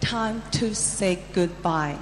time to say goodbye.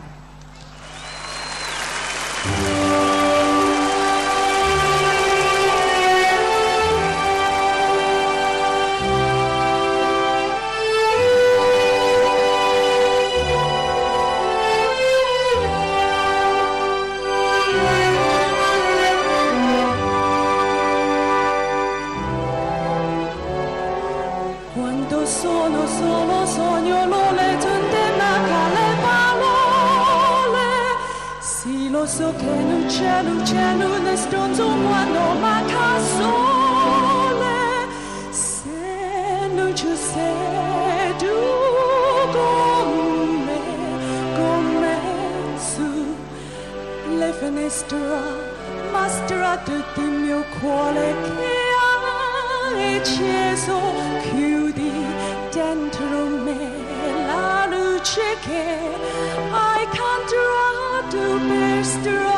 Quando sono solo sogno le tante le parole. Sì, lo so che non c'è ne stronzo quando manca sole. Se non ci sei tu con me su le finestre, mostra tutto il mio cuore che hai acceso. Chiudi dentro me la luce che hai cantato per strada.